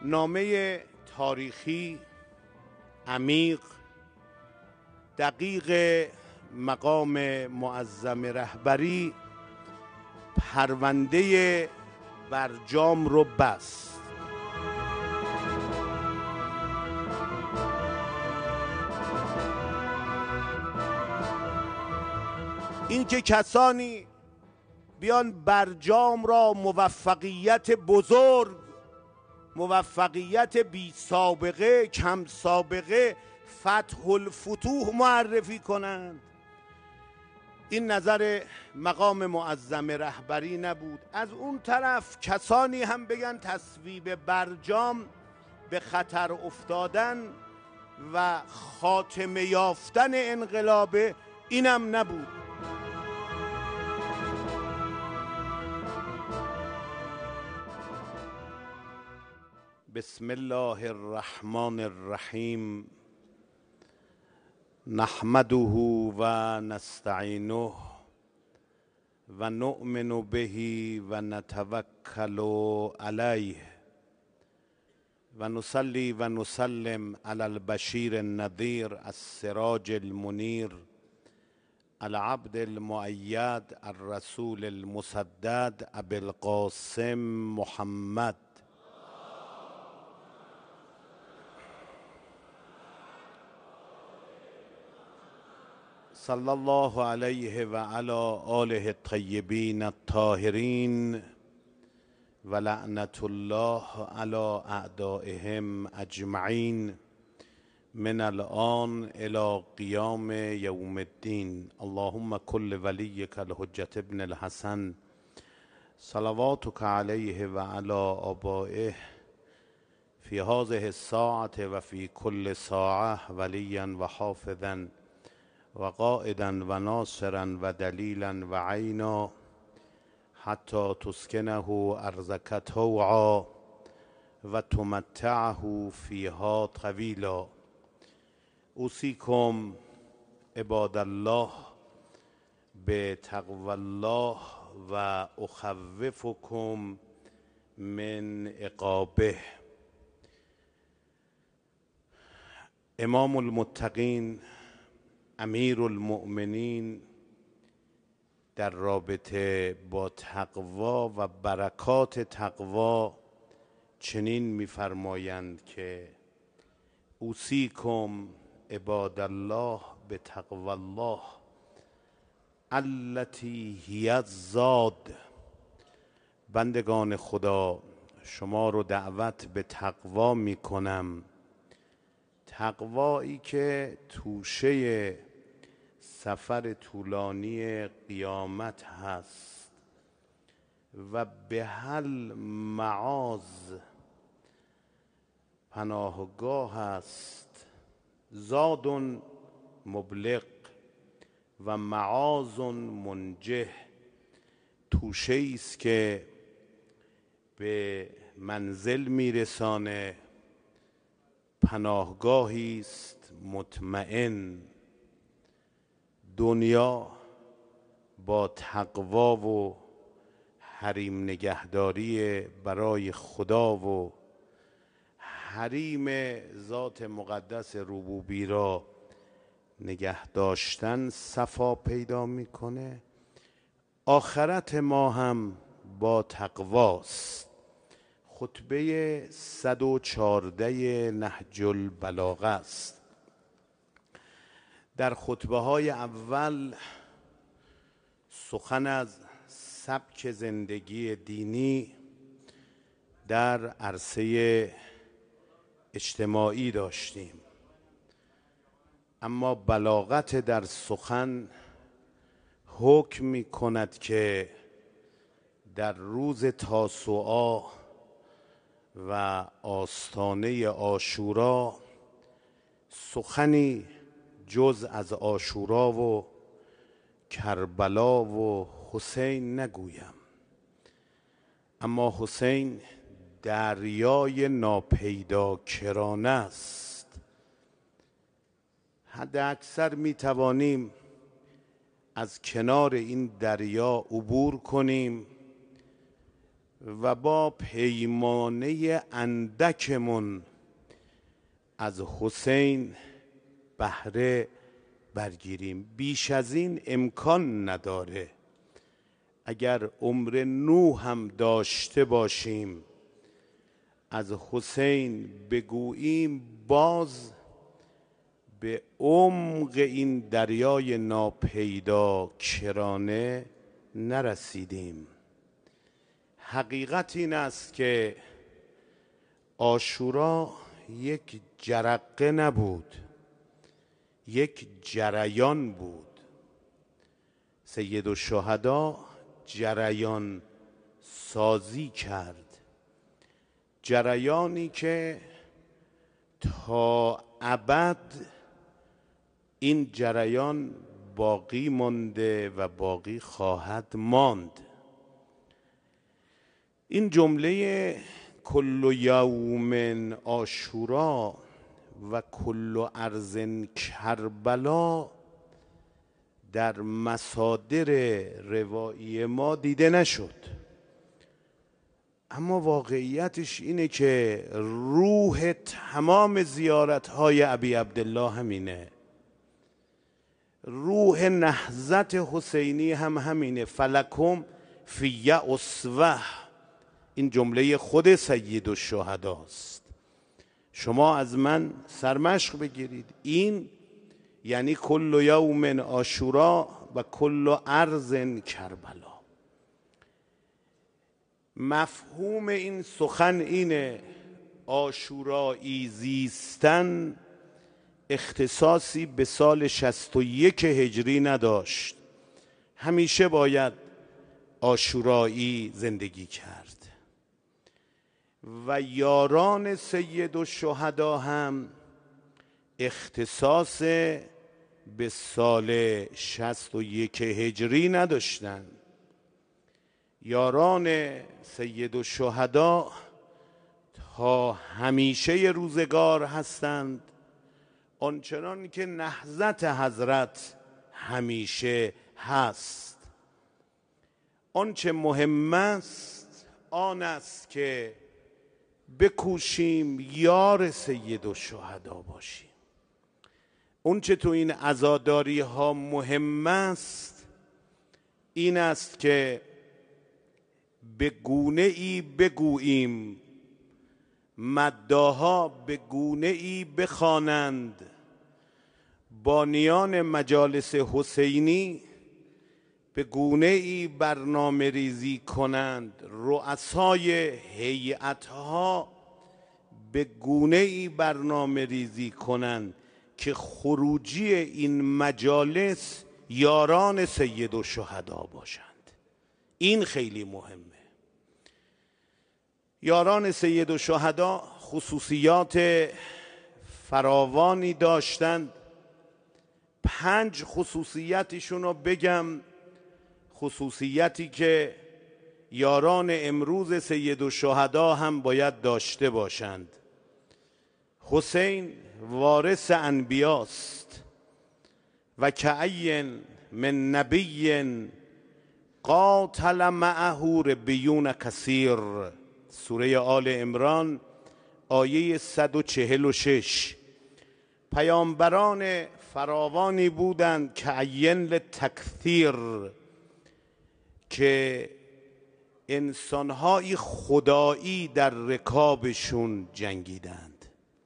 نامه تاریخی عمیق دقیق مقام معظم رهبری پرونده برجام رو بست. اینکه کسانی بیان برجام را موفقیت بزرگ، موفقیت بی سابقه، کم سابقه، فتح الفتوح معرفی کنند، این نظر مقام معظم رهبری نبود. از اون طرف کسانی هم بگن تصویب برجام به خطر افتادن و خاتمه یافتن انقلاب، اینم نبود. بسم الله الرحمن الرحیم نحمده و نستعینه و نؤمن به و نتوکل علیه و نصلی و نسلم علی البشیر النذیر السراج المنیر العبد المؤید الرسول المسدد ابی القاسم محمد صلی الله علیه و علی آله الطیبین الطاهرین و لعنت الله علی اعدائهم اجمعین من الآن الی قیام یوم الدین. اللهم کل ولیک الحجة ابن الحسن صلواتک علیه و علی آبائه فی هذه الساعة و فی کل ساعة ولیا و حافظا و قائدا و ناصرا و دلیلا و عینا حتی تسکنه ارضک طوعا و تمتعه فیها طویلا. اوصیکم عباد الله بتقوی الله و اخوفکم من عقابه. امام المتقین امیر المؤمنین در رابطه با تقوا و برکات تقوا چنین می‌فرمایند که اوصیکم عباد الله بتقوی الله التی هی الزاد. بندگان خدا، شما رو دعوت به تقوا میکنم، تقوایی که توشه سفر طولانی قیامت هست و به هل معاذ پناهگاه است، زاد مبلغ و معاذ منجه، توشه است که به منزل میرسانه، پناهگاهی است مطمئن. دنیا با تقوا و حریم نگهداری برای خدا و حریم ذات مقدس ربوبی را نگه داشتن صفا پیدا میکنه. آخرت ما هم با تقواست. خطبه 114 نهج البلاغه است. در خطبه های اول سخن از سبک زندگی دینی در عرصه اجتماعی داشتیم، اما بلاغت در سخن حکم می کند که در روز تاسوعا و آستانه عاشورا سخنی جز از عاشورا و کربلا و حسین نگویم. اما حسین دریای ناپیدا کرانه است. حد اکثر می توانیم از کنار این دریا عبور کنیم و با پیمانه اندکمون از حسین بهره برگیریم. بیش از این امکان نداره. اگر عمر نوح هم داشته باشیم از حسین بگوییم باز به عمق این دریای ناپیدا کرانه نرسیدیم. حقیقت این است که عاشورا یک جرقه نبود، یک جریان بود. سیدالشهدا جریان سازی کرد، جریانی که تا ابد این جریان باقی مانده و باقی خواهد ماند. این جمله کل یوم عاشورا و کل ارض کربلا در مصادر روایی ما دیده نشد، اما واقعیتش اینه که روح تمام زیارت‌های ابی عبدالله همینه، روح نهضت حسینی هم همینه. فلکم فی اسوه، این جمله خود سیدالشهداست. شما از من سرمشق بگیرید. این یعنی کل یوم عاشورا و کل ارض کربلا. مفهوم این سخن اینه: عاشورایی زیستن اختصاصی به سال 61 هجری نداشت، همیشه باید عاشورایی زندگی کرد. و یاران سیدالشهدا هم اختصاص به سال 61 هجری نداشتن. یاران سیدالشهدا تا همیشه روزگار هستند، آنچنان که نهضت حضرت همیشه هست. آنچه مهم است آن است که بکوشیم یار سیدالشهدا باشیم. اون چه تو این عزاداری ها مهم است این است که به گونه ای بگوییم، مداها به گونه ای بخوانند، بانیان مجالس حسینی به گونه ای برنامه ریزی کنند، رؤسای هیئتها به گونه ای برنامه ریزی کنند که خروجی این مجالس یاران سیدالشهدا باشند. این خیلی مهمه. یاران سیدالشهدا خصوصیات فراوانی داشتند. 5 خصوصیتشون رو بگم، خصوصیتی که یاران امروز سیدالشهدا هم باید داشته باشند. حسین وارث انبیاست و کأی من نبی قاتل معه ربیون کثیر، سوره آل عمران آیه 146. پیامبران فراوانی بودند کأی لتکثیر که انسانهای خدایی در رکابشون جنگیدند.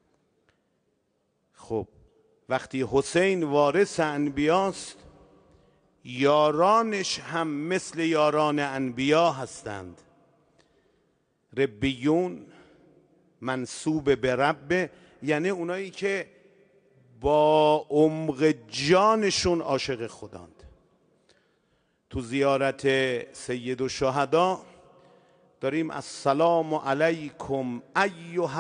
خب وقتی حسین وارث انبیاست، یارانش هم مثل یاران انبیا هستند. ربیون منسوب به رب، یعنی اونایی که با عمق جانشون عاشق خداند. تو زیارت سیدالشهدا داریم السلام علیکم ایها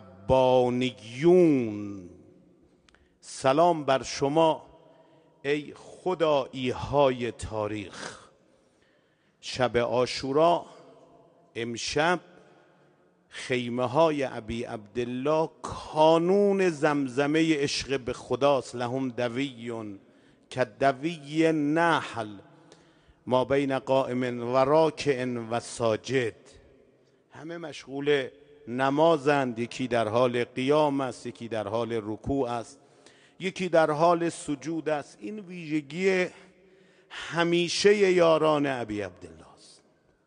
الربانیون، سلام بر شما ای خدایی های تاریخ. شب عاشورا امشب خیمه های ابی عبدالله کانون زمزمه عشق به خداست. لهم دوی کدوی نحل ما بین قائم و راکع و ساجد. همه مشغول نمازند، یکی در حال قیام است، یکی در حال رکوع است، یکی در حال سجود است. این ویژگی همیشه یاران ابی عبدالله است.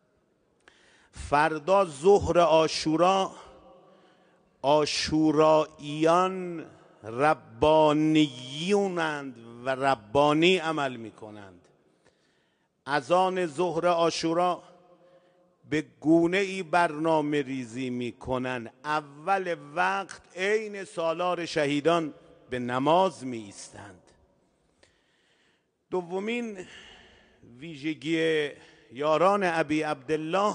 فردا ظهر عاشورا، عاشوراییان ربانیونند و ربانی عمل می کنند. اذان ظهر عاشورا به گونه ای برنامه ریزی می کنند. اول وقت عین سالار شهیدان به نماز می ایستند. دومین ویژگی یاران ابی عبدالله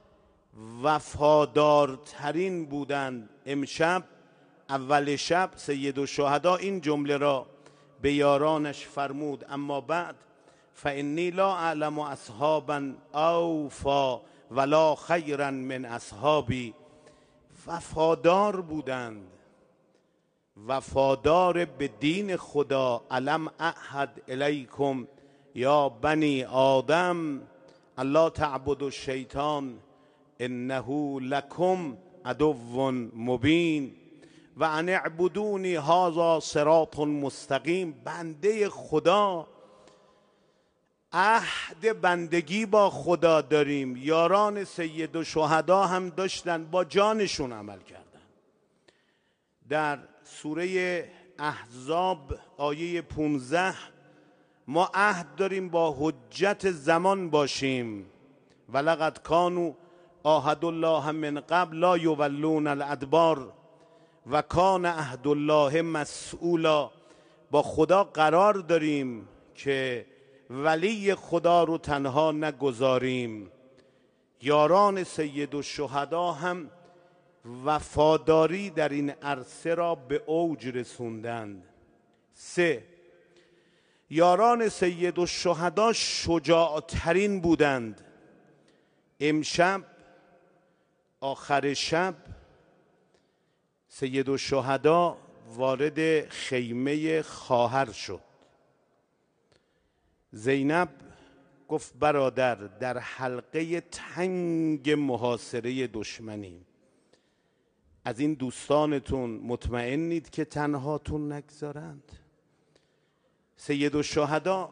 وفادارترین بودند. امشب اول شب سید الشهدا این جمله را به یارانش فرمود: اما بعد فانی لا اعلم اصحابا اوفا ولا خیرا من اصحابی. وفادار بودند، وفادار به دین خدا. الم اعهد الیکم یا بنی آدم الا تعبدوا الشیطان انه لکم عدو مبین و ان اعبدونی هذا صراط مستقیم. بنده خدا، عهد بندگی با خدا داریم. یاران سید الشهدا هم داشتن، با جانشون عمل کردن. در سوره احزاب آیه 15 ما عهد داریم با حجت زمان باشیم. ولقد کانوا عاهدوا الله من قبل لا یولون الادبار و کان عهد الله مسئولا. با خدا قرار داریم که ولی خدا رو تنها نگذاریم. یاران سید الشهدا هم وفاداری در این عرصه را به اوج رسوندند. 3. یاران سید الشهدا شجاعترین بودند. امشب آخر شب سید الشهدا وارد خیمه خواهر شد. زینب گفت برادر، در حلقه تنگ محاصره دشمنیم. از این دوستانتون مطمئنید که تنهاتون نگذارند؟ سید الشهدا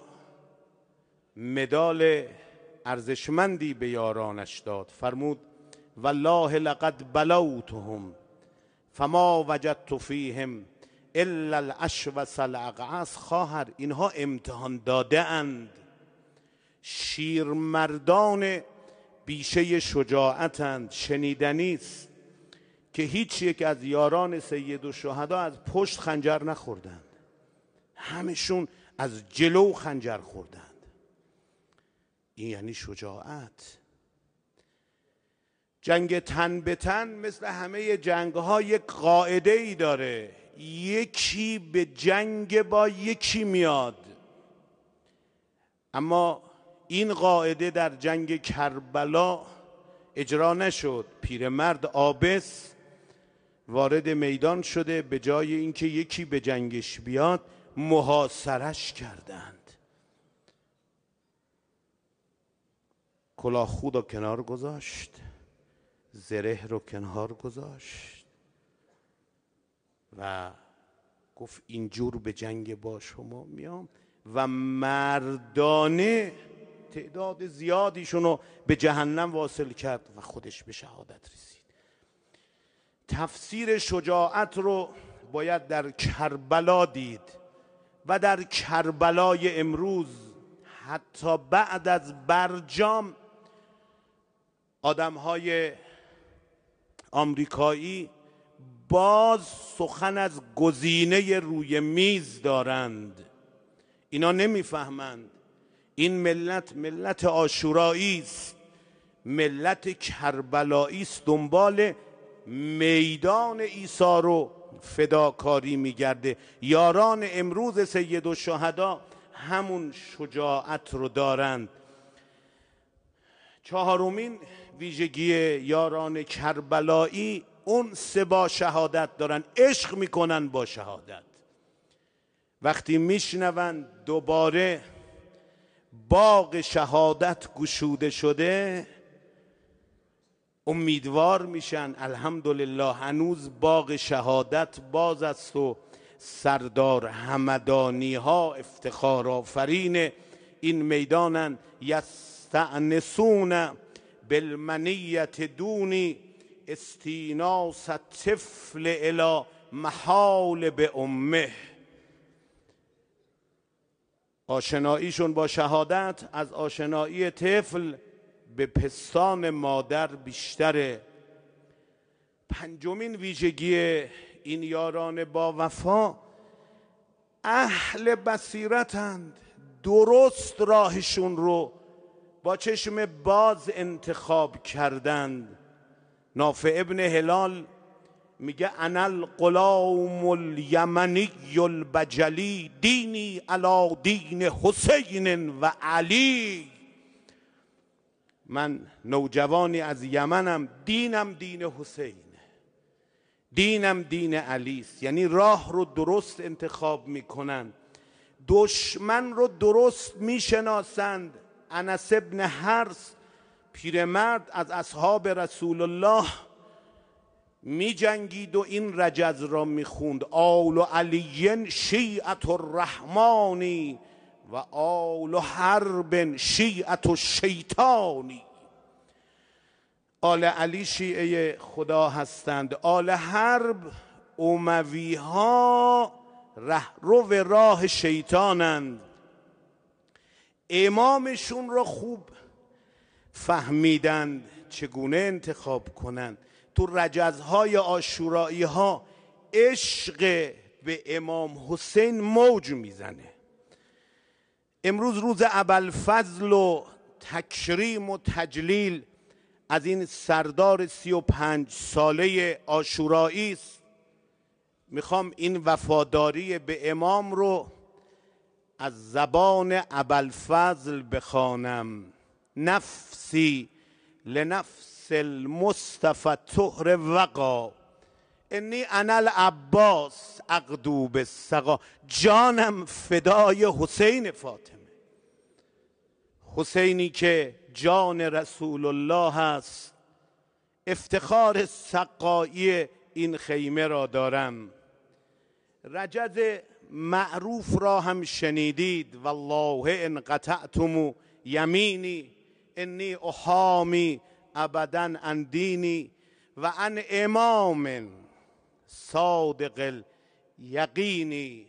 مدال ارزشمندی به یارانش داد. فرمود والله لقد بلوتهم فما وجدت فیهم الا الاشوس الاقعص. خواهر، اینها امتحان داده اند، شیرمردان بیشه شجاعتند. شنیدنی است که هیچ یک از یاران سید الشهدا از پشت خنجر نخوردند، همشون از جلو خنجر خوردند. این یعنی شجاعت. جنگ تن به تن مثل همه جنگ ها یک قاعده ای داره. یکی به جنگ با یکی میاد. اما این قاعده در جنگ کربلا اجرا نشد. پیرمرد عابس وارد میدان شده، به جای اینکه یکی به جنگش بیاد محاصرش کردند. کلاه خود رو کنار گذاشت، زره رو کنار گذاشت و گفت اینجور به جنگ با شما میام. و مردانه تعداد زیادیشون رو به جهنم واصل کرد و خودش به شهادت رسید. تفسیر شجاعت رو باید در کربلا دید و در کربلای امروز حتی بعد از برجام آدمهای آمریکایی باز سخن از گزینه روی میز دارند. اینا نمیفهمند این ملت ملت عاشورایی است، ملت کربلایی است، دنبال میدان عیسی رو فداکاری میگرده. یاران امروز سید الشهدا همون شجاعت رو دارند. چهارمین ویژگی یاران کربلایی انس با شهادت دارن، عشق میکنن با شهادت. وقتی میشنون دوباره باغ شهادت گشوده شده، امیدوار میشن الحمدلله هنوز باغ شهادت باز است و سردار همدانی ها افتخار آفرین این میدانن. یستأنسون بالمنیت دونی استیناس طفل الی محال به امه. آشناییشون با شهادت از آشنایی طفل به پستان مادر بیشتره. پنجمین ویژگی این یاران با وفا، اهل بصیرتند، درست راهشون رو با چشم باز انتخاب کردند. نافع ابن هلال میگه انا الغلام الیمنی البجلی دینی علی دین حسین و علی. من نوجوانی از یمنم، دینم دین حسین، دینم دین علی است. یعنی راه رو درست انتخاب میکنن، دشمن رو درست میشناسند. انس ابن حرث پیرمرد از اصحاب رسول الله می جنگید و این رجز را می خوند: آل علی شیعت الرحمانی و آل حرب شیعت الشیطانی. آل علی شیعه خدا هستند، آل حرب اموی ها رهرو راه شیطانند. امامشون را خوب فهمیدند چگونه انتخاب کنند. تو رجزهای عاشورایی ها عشق به امام حسین موج میزنه. امروز روز ابوالفضل و تکریم و تجلیل از این سردار 35 ساله عاشورایی است. میخوام این وفاداری به امام رو از زبان ابوالفضل بخوانم: نفسی لنفس المصطفى طهر وقا انی انا العباس اغدو بالسقا. جانم فدای حسین فاطمه، حسینی که جان رسول الله است. افتخار سقایی این خیمه را دارم. رجز معروف را هم شنیدید: والله ان قطعتم یمینی انی احامی ابدا عن دینی و عن امام صادق الیقینی.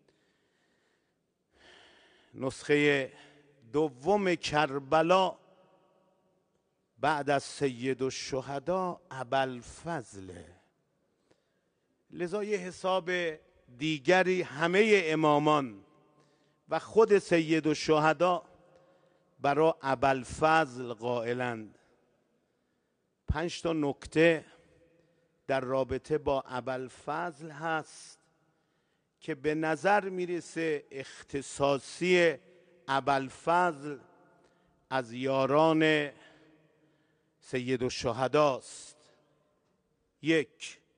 نسخه دوم کربلا بعد از سید الشهدا ابوالفضل. لذا یه حساب دیگری همه امامان و خود سید الشهدا برای ابوالفضل قائلند. 5 تا نکته در رابطه با ابوالفضل هست که به نظر میرسه اختصاصی ابوالفضل از یاران سید الشهداست. 1.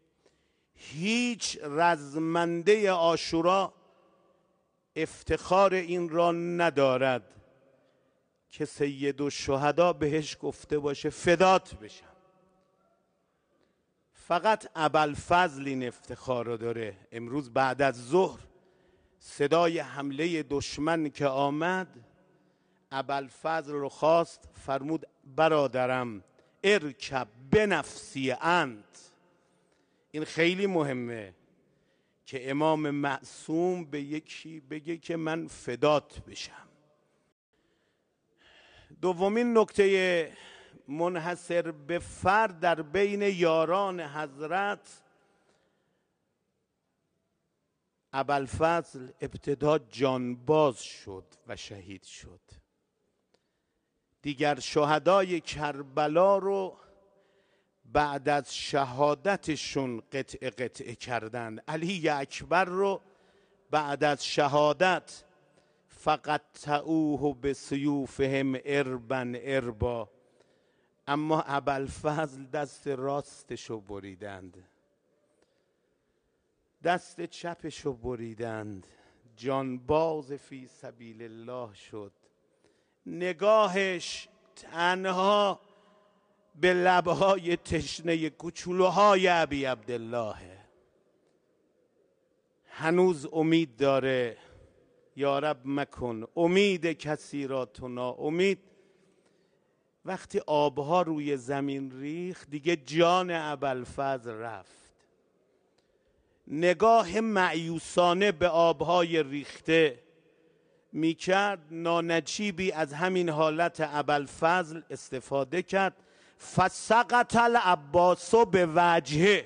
هیچ رزمنده عاشورا افتخار این را ندارد که سید الشهدا بهش گفته باشه فدات بشم. فقط ابوالفضل این افتخار را داره. امروز بعد از ظهر صدای حمله دشمن که آمد، ابوالفضل رو خواست، فرمود برادرم ارکب بنفسی انت. این خیلی مهمه که امام معصوم به یکی بگه که من فدات بشم. دومین نکته منحصر به فرد در بین یاران حضرت، ابوالفضل ابتدا جانباز شد و شهید شد. دیگر شهدای کربلا رو بعد از شهادتشون قطعه قطعه کردند. علی اکبر رو بعد از شهادت فقط تعوه به سیوفهم اربا اربا، اما ابوالفضل دست راستشو بریدند، دست چپشو بریدند. جانباز فی سبیل الله شد. نگاهش تنها به لبهای تشنه کوچولوهای ابی عبدالله. هنوز امید داره. یا رب مکن امید کسی را تو ناامید. وقتی آبها روی زمین ریخت دیگه جان ابوالفضل رفت. نگاه مأیوسانه به آبهای ریخته میکرد. نانجیبی از همین حالت ابوالفضل استفاده کرد. فسقط العباس به وجهه.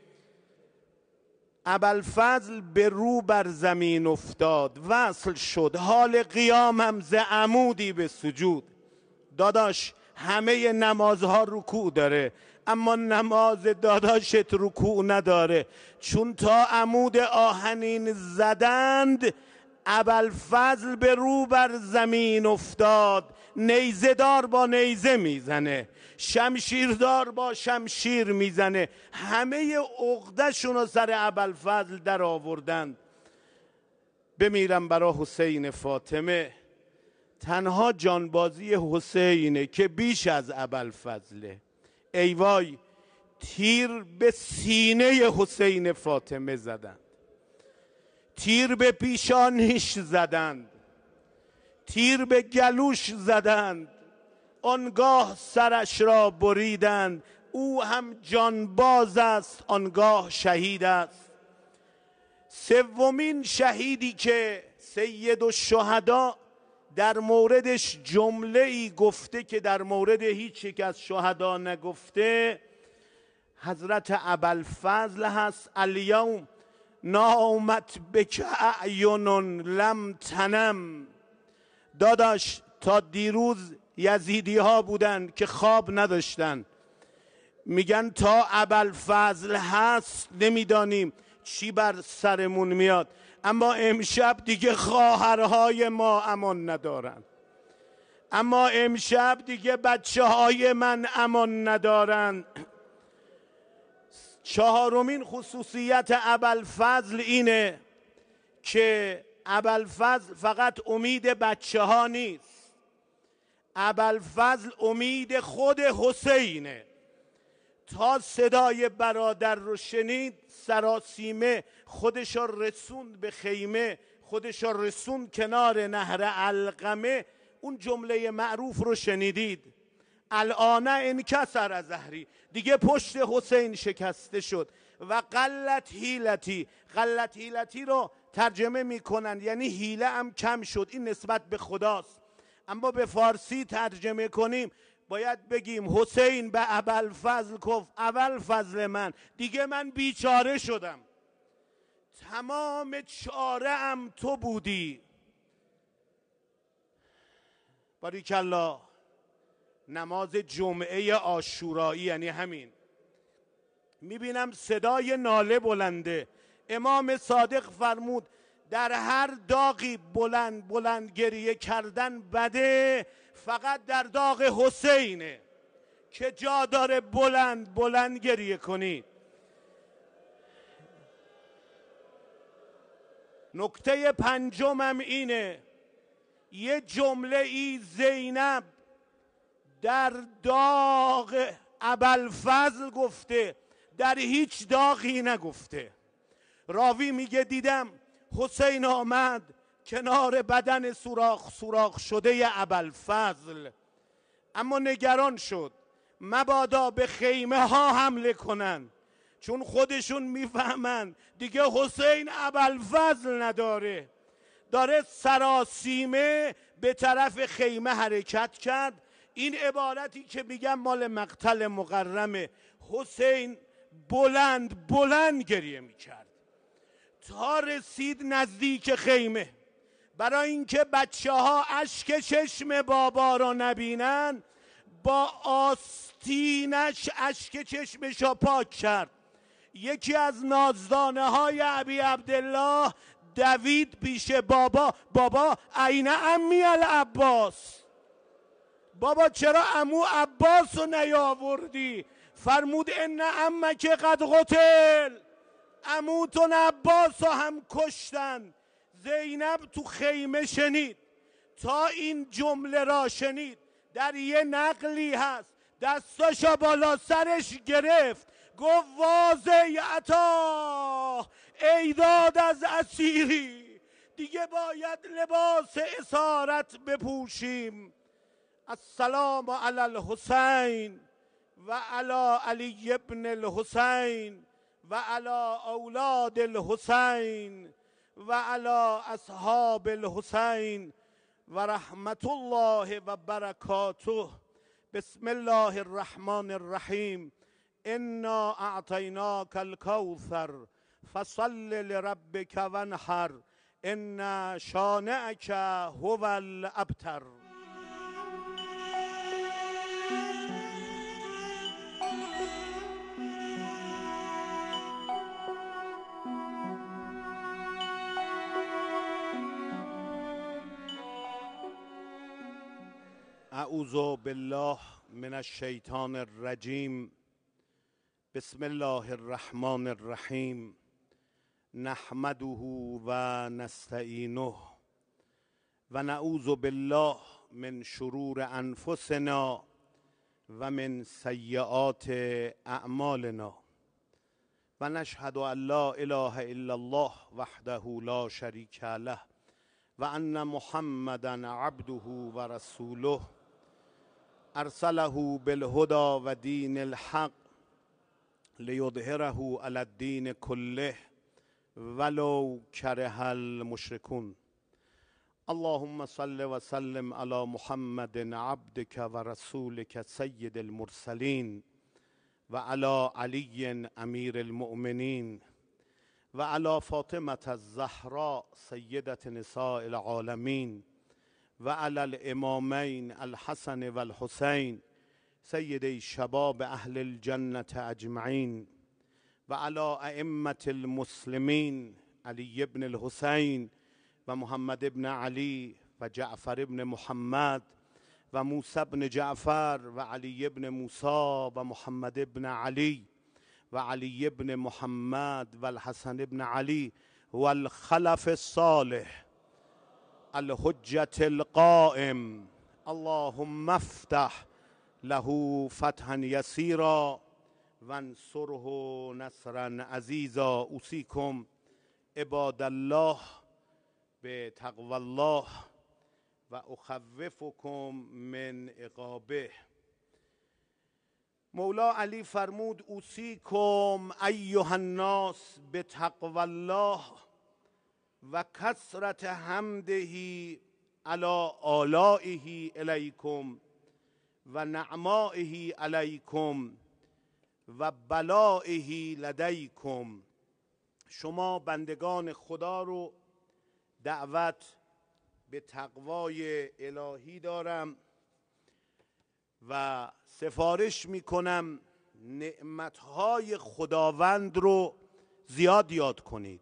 ابوالفضل به رو بر زمین افتاد، وصل شد. حال قیامم ز عمودی به سجود. داداش همه نمازها رکوع داره، اما نماز داداشت رکوع نداره، چون تا عمود آهنین زدند ابوالفضل به رو بر زمین افتاد. نیزه دار با نیزه میزنه، شمشیردار با شمشیر میزنه. همه عقده‌شون رو سر ابوالفضل در آوردند. بمیرم برا حسین فاطمه. تنها جانبازی حسینه که بیش از ابوالفضله. ای وای، تیر به سینه حسین فاطمه زدند، تیر به پیشانیش زدند، تیر به گلوش زدند، آنگاه سرش را بریدند. او هم جانباز است، آنگاه شهید است. سومین شهیدی که سید الشهدا در موردش جمله ای گفته که در مورد هیچ یک از شهدا نگفته، حضرت ابوالفضل هست. الیوم نامت بک اعین لم تنم. داداش تا دیروز یزیدی ها بودن که خواب نداشتن، میگن تا ابوالفضل هست نمیدانیم چی بر سرمون میاد. اما امشب دیگه خواهرهای ما امان ندارن، اما امشب دیگه بچه های من امان ندارن. چهارمین خصوصیت ابوالفضل اینه که ابوالفضل فقط امید بچه ها نیست، ابوالفضل امید خود حسینه. تا صدای برادر رو شنید سراسیمه خودش رو رسوند به خیمه، خودش رو رسوند کنار نهر علقمه. اون جمله معروف رو شنیدید، الان انکسر ظهری، دیگه پشت حسین شکسته شد. و قلت حیلتی، قلت حیلتی رو ترجمه میکنن یعنی حیله هم کم شد، این نسبت به خداست. اما به فارسی ترجمه کنیم باید بگیم حسین به ابوالفضل گفت ابوالفضل دیگه من بیچاره شدم، تمام چاره ام تو بودی. باریکالله. نماز جمعه عاشورایی یعنی همین. میبینم صدای ناله بلنده. امام صادق فرمود در هر داغی بلند بلند گریه کردن بده، فقط در داغ حسینه که جا داره بلند بلند گریه کنید. نکته پنجمم اینه، یه جمله ای زینب در داغ ابوالفضل گفته، در هیچ داغی نگفته. راوی میگه دیدم حسین آمد کنار بدن سوراخ شده ابوالفضل، اما نگران شد مبادا به خیمه ها حمله کنن، چون خودشون میفهمن دیگه حسین ابوالفضل نداره. داره سراسیمه به طرف خیمه حرکت کرد. این عبارتی که میگم مال مقتل مقرمه. حسین بلند بلند گریه میکرد تا رسید نزدیک خیمه. برای اینکه بچه ها اشک چشم بابا را نبینن، با آستینش اشک چشمش را پاک کرد. یکی از نازدانه های ابی عبدالله دوید پیش بابا، بابا عین امی العباس، بابا چرا عمو عباس رو نیاوردی؟ فرمود ان عمک قد قتل، عموتون عباس رو هم کشتن. زینب تو خیمه شنید، تا این جمله را شنید. در یه نقلی هست دستاشو بالا سرش گرفت، گفت واضح عطا ای داد از اسیری، دیگه باید لباس اسارت بپوشیم. السلام علی الحسین و علی علی ابن الحسین و علی اولاد الحسین و علی اصحاب الحسین و رحمت الله و برکاته. بسم الله الرحمن الرحیم. انا اعطیناک الکوثر فصل لربک وانحر ان شانئک هو الابتر. اعوذ بالله من الشیطان الرجیم. بسم الله الرحمن الرحیم. نحمده و نستعینه و نعوذ بالله من شرور انفسنا و من سیئات اعمالنا و نشهد ان لا اله الا الله وحده لا شریک له و ان محمدا عبده و رسوله ارسله بالهدى و دین الحق لیظهره علی الدین کله ولو کره المشرکون. اللهم صل و سلم علی محمد عبدک و رسولک سید المرسلین و علی علی امیر المؤمنین و علی فاطمة الزهراء سیدة نساء العالمین و علی الامامین الحسن و الحسین سیدی شباب اهل الجنة اجمعین و علی ائمة المسلمین علی ابن الحسین و محمد ابن علی و جعفر ابن محمد و موسی ابن جعفر و علی ابن موسی و محمد ابن علی و علی ابن محمد و الحسن ابن علی و الخلف الصالح الحجة القائم. اللهم افتح له فتحا یسیرا وانصره نصرا عزیزا. اوصیکم عباد الله به تقوی الله و اخوفکم من عقابه. مولا علی فرمود اوصیکم ایها الناس به تقوی الله و کثرت حمده علی آلائه الیکم و نعمائه علیکم و بلائه لدیکم. شما بندگان خدا رو دعوت به تقوای الهی دارم و سفارش میکنم نعمتهای خداوند رو زیاد یاد کنید،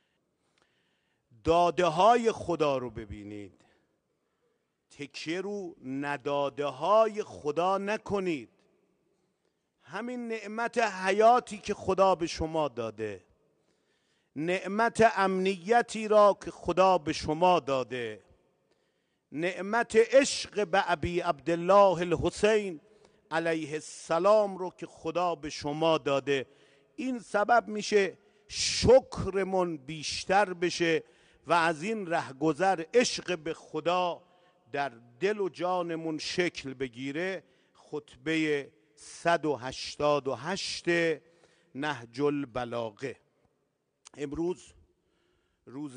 داده های خدا رو ببینید، تکیه رو نداده های خدا نکنید. همین نعمت حیاتی که خدا به شما داده، نعمت امنیتی را که خدا به شما داده، نعمت عشق به ابی عبدالله الحسین علیه السلام رو که خدا به شما داده، این سبب میشه شکرمون بیشتر بشه و از این رهگذر عشق به خدا در دل و جانمون شکل بگیره. خطبه 188 نهج البلاغه. امروز روز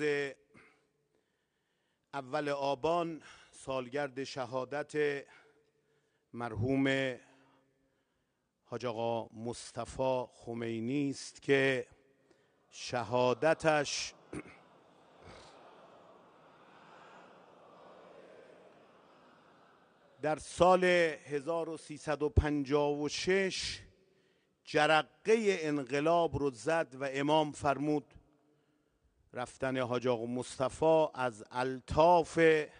اول آبان سالگرد شهادت مرحوم حاج آقا مصطفی خمینی است که شهادتش در سال 1356 جرقه انقلاب رو زد و امام فرمود رفتن حاج آقا مصطفی از الطاف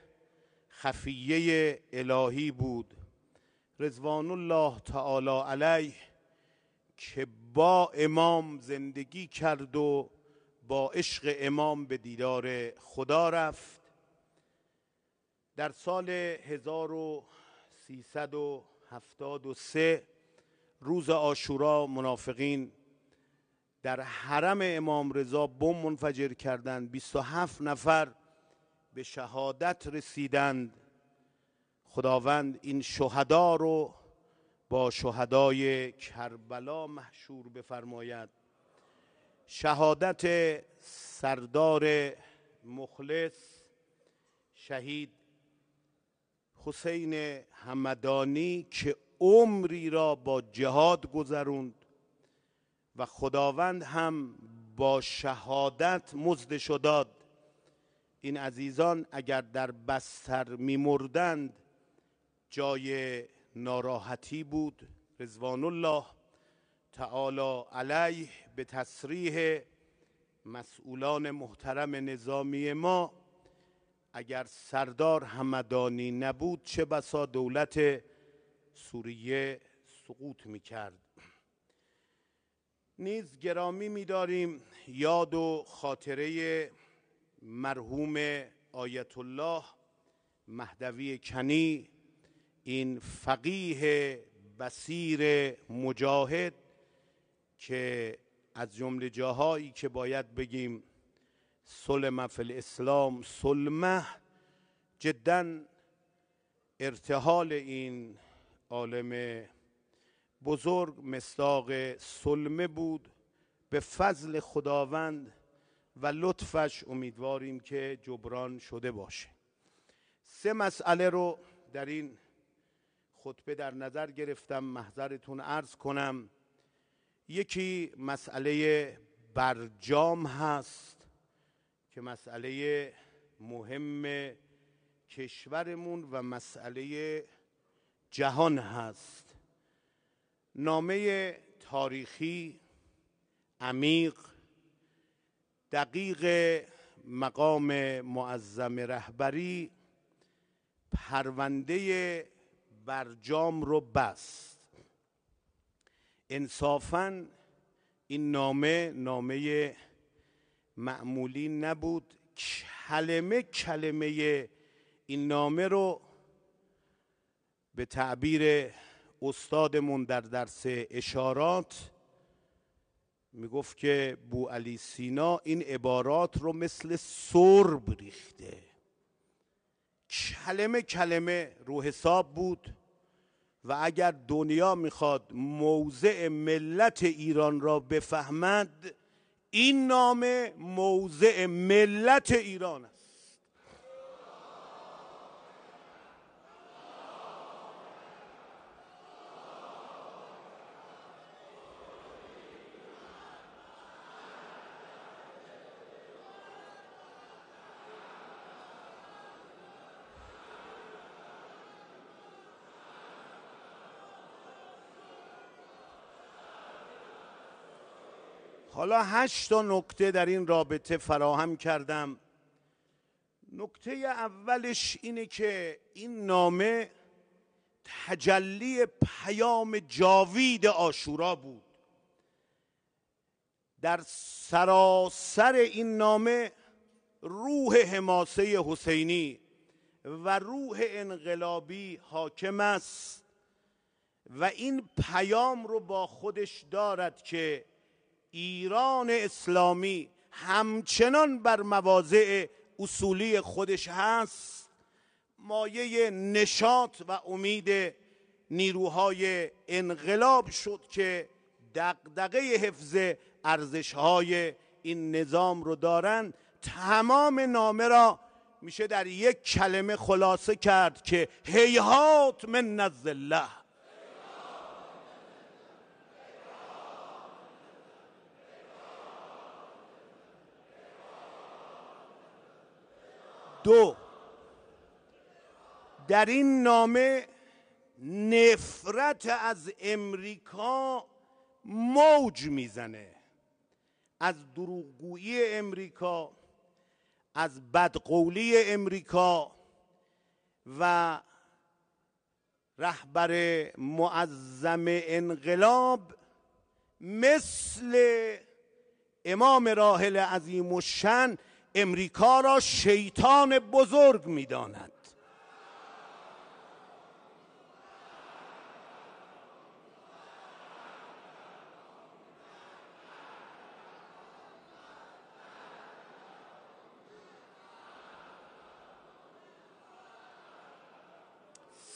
خفیه الهی بود رضوان الله تعالی علیه که با امام زندگی کرد و با عشق امام به دیدار خدا رفت. در سال 1387 1373 روز عاشورا منافقین در حرم امام رضا بمب منفجر کردند. 27 نفر به شهادت رسیدند. خداوند این شهدا رو با شهدای کربلا محشور بفرماید. شهادت سردار مخلص شهید حسین همدانی که عمری را با جهاد گذروند و خداوند هم با شهادت مزدش داد. این عزیزان اگر در بستر می‌مردند جای ناراحتی بود. رضوان الله تعالی علیه به تصریح مسئولان محترم نظامی ما، اگر سردار همدانی نبود چه بسا دولت سوریه سقوط می‌کرد. نیز گرامی می‌داریم یاد و خاطره مرحوم آیت الله مهدوی کنی، این فقیه بصیر مجاهد که از جمله جاهایی که باید بگیم سلم فی الاسلام سلمه، جدا ارتحال این عالم بزرگ مصداق سلمه بود. به فضل خداوند و لطفش امیدواریم که جبران شده باشه. 3 مسئله رو در این خطبه در نظر گرفتم محضرتون عرض کنم. یکی مسئله برجام هست که مسئله مهم کشورمون و مسئله جهان هست. نامه تاریخی عمیق دقیق مقام معظم رهبری پرونده برجام رو بست. انصافاً این نامه معمولی نبود. کلمه این نامه رو به تعبیر استادمون در درس اشارات میگفت که بوعلی سینا این عبارات رو مثل سرب ریخته. کلمه رو حساب بود و اگر دنیا میخواد موضع ملت ایران را بفهمد، این نامه موضع ملت ایران است. حالا 8 تا نکته در این رابطه فراهم کردم. نکته اولش اینه که این نامه تجلی پیام جاوید عاشورا بود. در سراسر این نامه روح حماسه حسینی و روح انقلابی حاکم است و این پیام رو با خودش دارد که ایران اسلامی همچنان بر مواضع اصولی خودش هست، مایه نشاط و امید نیروهای انقلاب شد که دغدغه حفظ ارزش‌های این نظام رو دارن. تمام نامه را میشه در یک کلمه خلاصه کرد که هیهات من الذله. دو، در این نامه نفرت از امریکا موج میزنه، از دروغگویی امریکا، از بدقولی امریکا و رهبر معظم انقلاب مثل امام راحل عظیم الشأن امریکا را شیطان بزرگ می‌داند.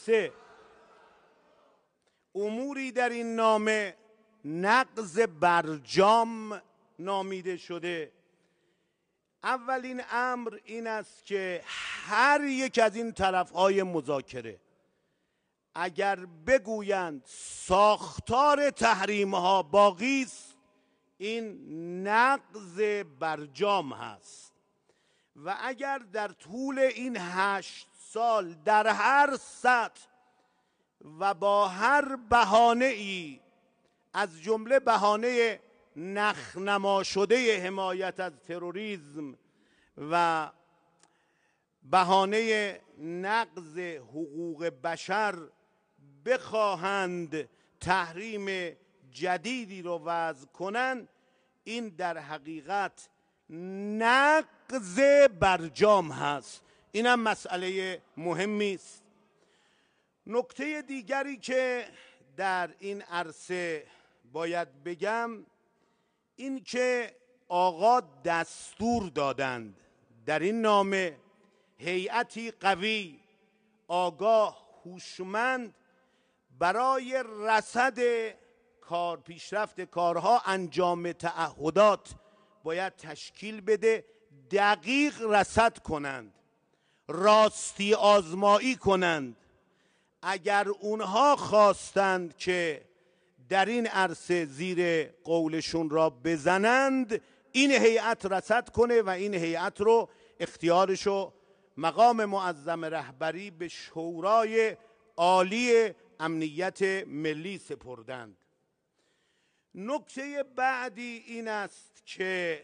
3 اموری در این نامه نقض برجام نامیده شده. اولین امر این است که هر یک از این طرف‌های مذاکره اگر بگویند ساختار تحریم‌ها باقی است، این نقض برجام هست و اگر در طول این 8 سال در هر سطح و با هر بهانه‌ای از جمله بهانه نخنما شده حمایت از تروریسم و بهانه نقض حقوق بشر بخواهند تحریم جدیدی رو وضع کنند، این در حقیقت نقض برجام هست. اینم مسئله مهمی است. نکته دیگری که در این عرصه باید بگم این که آقا دستور دادند در این نامه هیئتی قوی، آگاه، هوشمند برای رصد پیشرفت کارها، انجام تعهدات باید تشکیل بده، دقیق رصد کنند، راستی آزمایی کنند. اگر اونها خواستند که در این عرصه زیر قولشون را بزنند، این هیئت رصد کنه و این هیئت رو اختیارشو مقام معظم رهبری به شورای عالی امنیت ملی سپردند. نکته بعدی این است که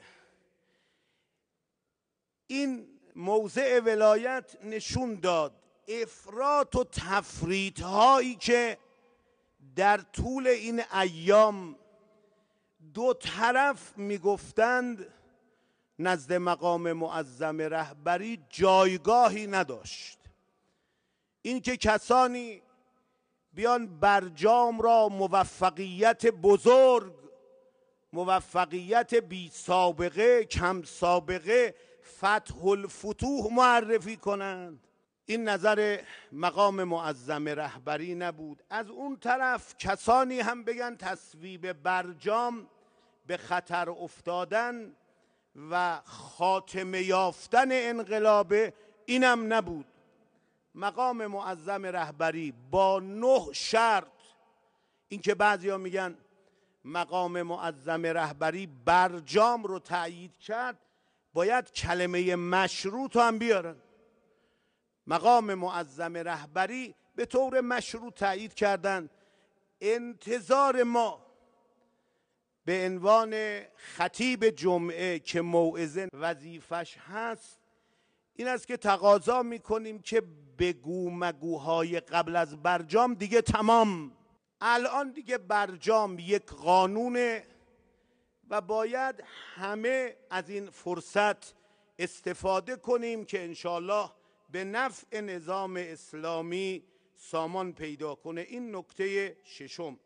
این موضع ولایت نشون داد افراط و تفریط هایی که در طول این ایام دو طرف میگفتند نزد مقام معظم رهبری جایگاهی نداشت. اینکه کسانی بیان برجام را موفقیت بزرگ، موفقیت بی سابقه، کم سابقه، فتح الفتوح معرفی کنند، این نظر مقام معظم رهبری نبود. از اون طرف کسانی هم بگن تصویب برجام به خطر افتادن و خاتمه یافتن انقلاب، اینم نبود. مقام معظم رهبری با 9 شرط، اینکه بعضیا میگن مقام معظم رهبری برجام رو تأیید کرد، باید کلمه مشروط هم بیارن. مقام معظم رهبری به طور مشروط تأیید کردن. انتظار ما به عنوان خطیب جمعه که موعظه وظیفش هست این است که تقاضا میکنیم که بگو مگوهای قبل از برجام دیگه تمام. الان دیگه برجام یک قانونه و باید همه از این فرصت استفاده کنیم که انشالله به نفع نظام اسلامی سامان پیدا کنه. این نکته ششم.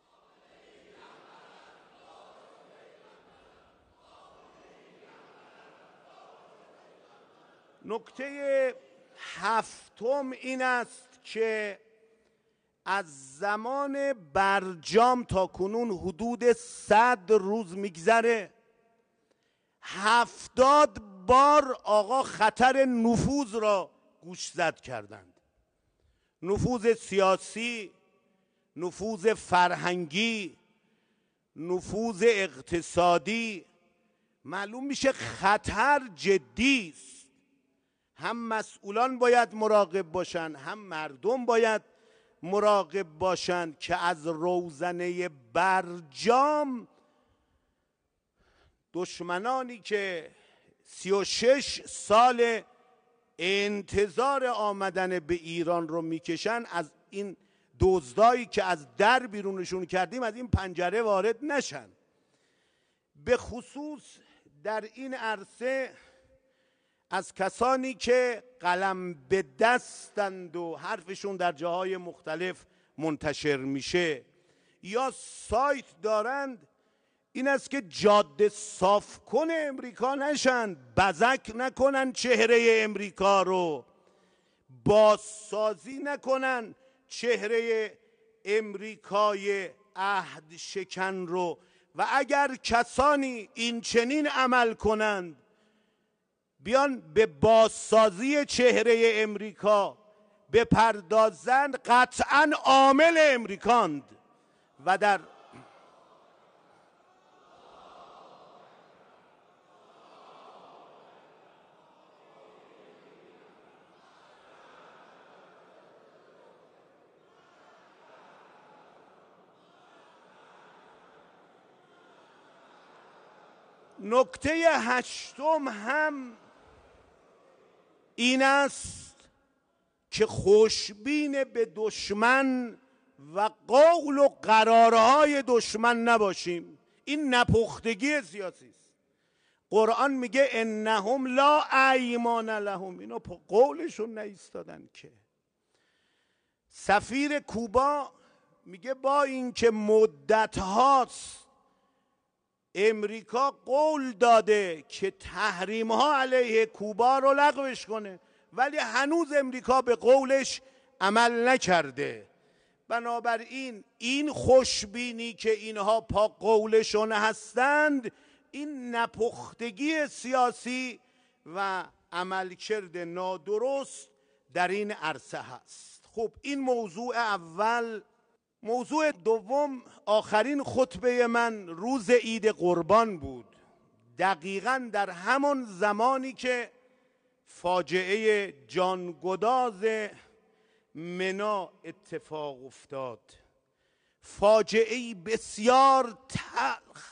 نکته هفتم این است که از زمان برجام تا کنون حدود 100 روز میگذره، 70 بار آقا خطر نفوذ را گوشزد کردند. نفوذ سیاسی، نفوذ فرهنگی، نفوذ اقتصادی. معلوم میشه خطر جدی است. هم مسئولان باید مراقب باشند، هم مردم باید مراقب باشند که از روزنه برجام دشمنانی که 36 سال انتظار آمدن به ایران رو میکشن، از این دزدایی که از در بیرونشون کردیم از این پنجره وارد نشن. به خصوص در این عرصه از کسانی که قلم به دستند و حرفشون در جاهای مختلف منتشر میشه یا سایت دارند، این است که جاده صاف کن امریکا نشن، بزک نکنن چهره امریکا رو، بازسازی نکنن، چهره امریکای عهد شکن رو و اگر کسانی این چنین عمل کنند بیان به بازسازی چهره امریکا بپردازند، قطعاً عامل امریکاند و در نکته هشتم هم این است که خوشبین به دشمن و قول و قرارهای دشمن نباشیم. این نپختگی سیاسی است. قرآن میگه انهم لا ایمان لهم، اینا پا قولشون نایستادن که. سفیر کوبا میگه با اینکه مدت هاست امریکا قول داده که تحریم ها علیه کوبا رو لغوش کنه، ولی هنوز امریکا به قولش عمل نکرده. بنابراین این خوشبینی که اینها پا قولشون هستند، این نپختگی سیاسی و عملکرد نادرست در این عرصه هست. خب این موضوع اول. موضوع دوم، آخرین خطبه من روز عید قربان بود، دقیقاً در همان زمانی که فاجعه جانگداز منا اتفاق افتاد. فاجعه‌ای بسیار تلخ،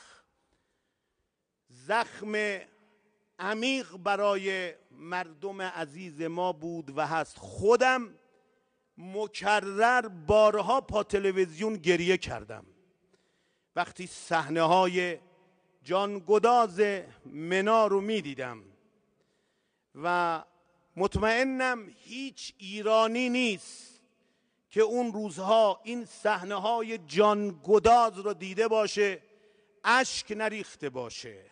زخم عمیق برای مردم عزیز ما بود و هست. خودم مکرر بارها پا تلویزیون گریه کردم وقتی صحنه‌های جانگداز منا رو می دیدم و مطمئنم هیچ ایرانی نیست که اون روزها این صحنه‌های جانگداز رو دیده باشه اشک نریخته باشه.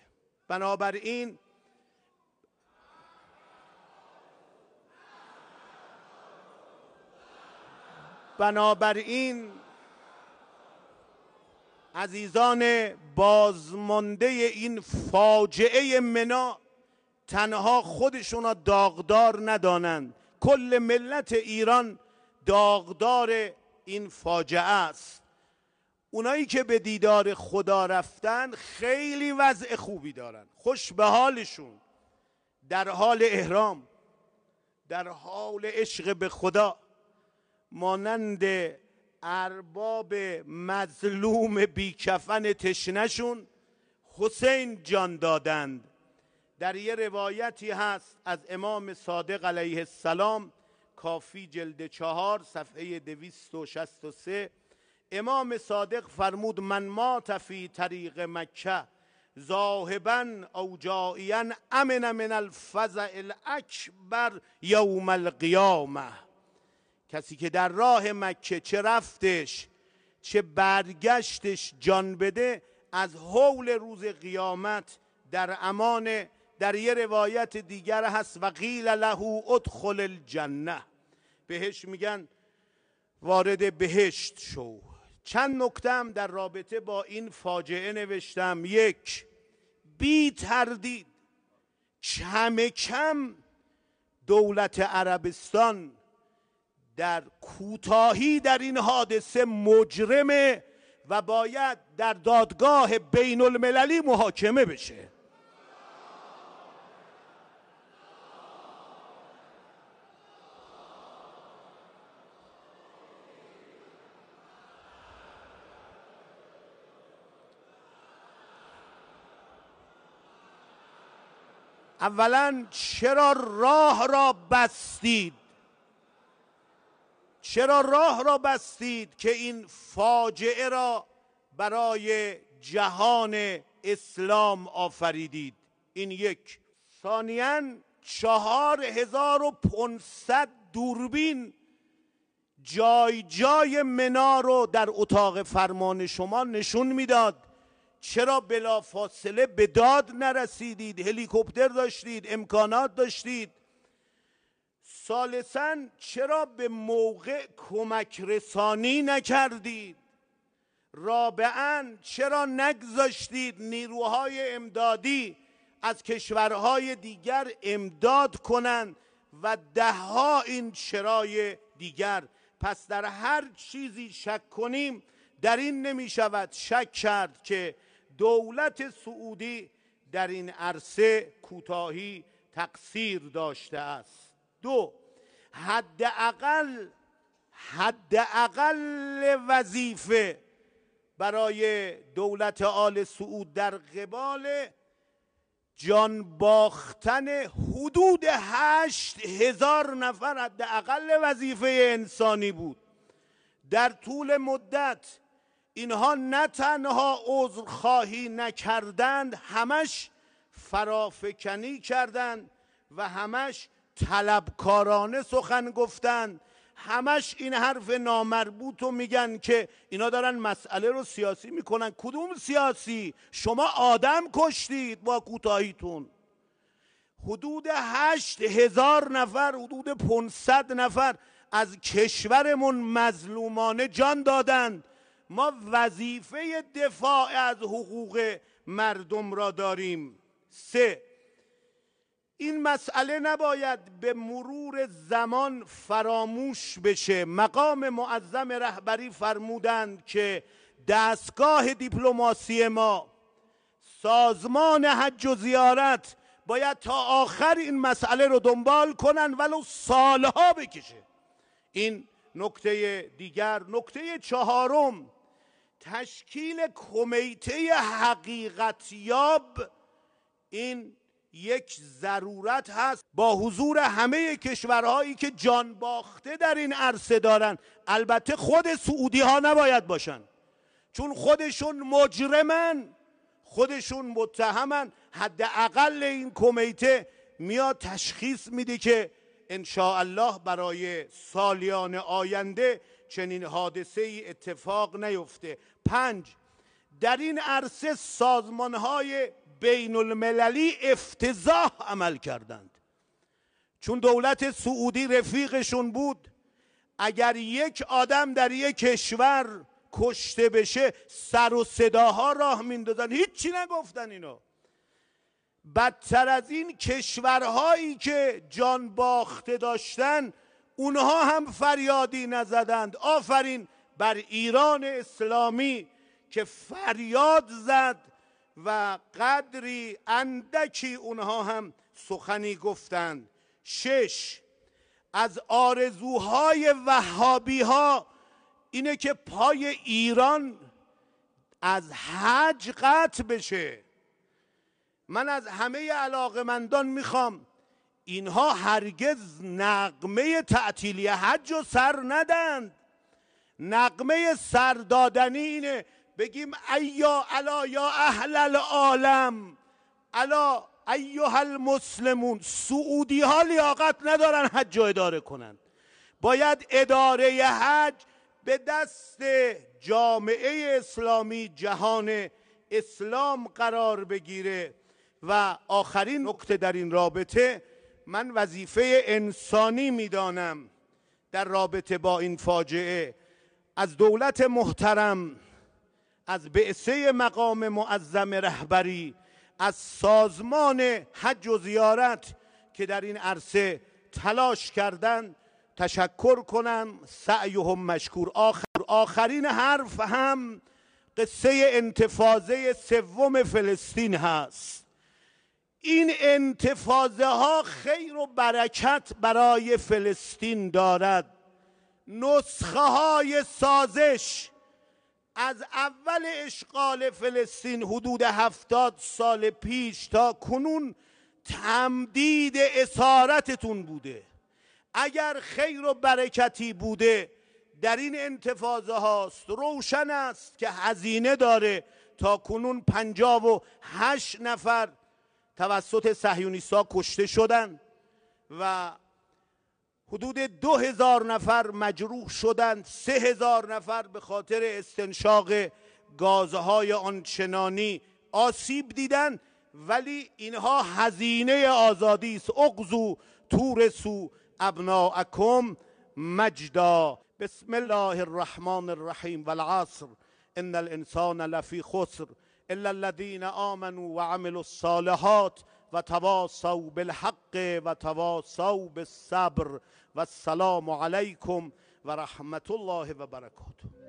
بنابراین عزیزان بازمانده این فاجعه منا تنها خودشون داغدار ندانند، کل ملت ایران داغدار این فاجعه است. اونایی که به دیدار خدا رفتن خیلی وضع خوبی دارن، خوش به حالشون، در حال احرام، در حال عشق به خدا، مانند ارباب مظلوم بیکفن تشنه‌شون حسین جان دادند. در یه روایتی هست از امام صادق علیه السلام، کافی جلد 4 صفحه 263، امام صادق فرمود من مات فی طریق مکه ذاهبا او جائیا امن من الفزع الاکبر یوم القیامه. کسی که در راه مکه چه رفتش چه برگشتش جان بده، از هول روز قیامت در امان. در یه روایت دیگر هست و قیل له ادخل الجنه، بهش میگن وارد بهشت شو. چند نکته هم در رابطه با این فاجعه نوشتم. یک، بی تردید کم دولت عربستان در کوتاهی در این حادثه مجرمه و باید در دادگاه بین المللی محاکمه بشه. اولا چرا راه را بستید؟ چرا راه را بستید که این فاجعه را برای جهان اسلام آفریدید؟ این یک. ثانیاً 4500 دوربین جای جای منا رو در اتاق فرمان شما نشون میداد. چرا بلافاصله به داد نرسیدید؟ هلیکوپتر داشتید، امکانات داشتید. ثالثاً چرا به موقع کمک رسانی نکردید؟ رابعاً چرا نگذاشتید نیروهای امدادی از کشورهای دیگر امداد کنند و دهها این چرای دیگر؟ پس در هر چیزی شک کنیم در این نمی شود شک کرد که دولت سعودی در این عرصه کوتاهی تقصیر داشته است. دو، حداقل وظیفه برای دولت آل سعود در قبال جان باختن حدود 8,000 نفر حداقل وظیفه انسانی بود. در طول مدت اینها نه تنها عذرخواهی نکردند، همش فرافکنی کردند و همش طلبکارانه سخن گفتند، همش این حرف نامربوط رو میگن که اینا دارن مسئله رو سیاسی میکنن. کدوم سیاسی؟ شما آدم کشتید با کوتاهیتون. حدود 8,000 نفر، حدود 500 نفر از کشورمون مظلومانه جان دادند. ما وظیفه دفاع از حقوق مردم را داریم. 3، این مسئله نباید به مرور زمان فراموش بشه. مقام معظم رهبری فرمودند که دستگاه دیپلماسی ما، سازمان حج و زیارت، باید تا آخر این مسئله رو دنبال کنن ولو سالها بکشه. این نکته دیگر. نکته چهارم، تشکیل کمیته حقیقتیاب. این یک ضرورت هست با حضور همه کشورهایی که جان باخته در این عرصه دارن. البته خود سعودی ها نباید باشن، چون خودشون مجرمن، خودشون متهمن. حداقل این کمیته میاد تشخیص میده که ان شاء الله برای سالیان آینده چنین حادثه ای اتفاق نیفته. 5، در این عرصه سازمانهای بین المللی افتضاح عمل کردند، چون دولت سعودی رفیقشون بود. اگر یک آدم در یک کشور کشته بشه سر و صداها راه میندازن، هیچی نگفتن اینا. بدتر از این، کشورهایی که جان باخته داشتن اونها هم فریادی نزدند. آفرین بر ایران اسلامی که فریاد زد و قدری اندکی اونها هم سخنی گفتند. 6، از آرزوهای وهابی ها اینه که پای ایران از حج قطع بشه. من از همه علاقمندان میخوام اینها هرگز نغمه تعطیلی حج رو سر ندند. نغمه سردادنی اینه بگیم ایا الا یا اهل العالم الا ایها المسلمون. سعودی ها لیاقت ندارن حج رو اداره کنن. باید اداره حج به دست جامعه اسلامی، جهان اسلام قرار بگیره. و آخرین نکته در این رابطه، من وظیفه انسانی میدانم در رابطه با این فاجعه. از دولت محترم، از بعثه مقام معظم رهبری، از سازمان حج و زیارت که در این عرصه تلاش کردند تشکر کنم. سعیهم مشکور. آخرین حرف هم قصه انتفاضه 3 فلسطین هست. این انتفاضه ها خیر و برکت برای فلسطین دارد. نسخه های سازش از اول اشغال فلسطین حدود 70 سال پیش تا کنون تمدید اسارتتون بوده. اگر خیر و برکتی بوده در این انتفاضه هاست. روشن است که هزینه داره. تا کنون 58 نفر توسط صهیونیست‌ها کشته شدند و حدود 2000 نفر مجروح شدند. 3000 نفر به خاطر استنشاق گازهای آنچنانی آسیب دیدند. ولی اینها هزینه آزادی است. اغزو تورسو ابناءکم مجدا. بسم الله الرحمن الرحیم والعصر ان الانسان لفی خسر الا الذین آمنوا وعملوا الصالحات وتواصوا بالحق وتواصوا بالصبر. والسلام علیکم و رحمت الله و برکاته.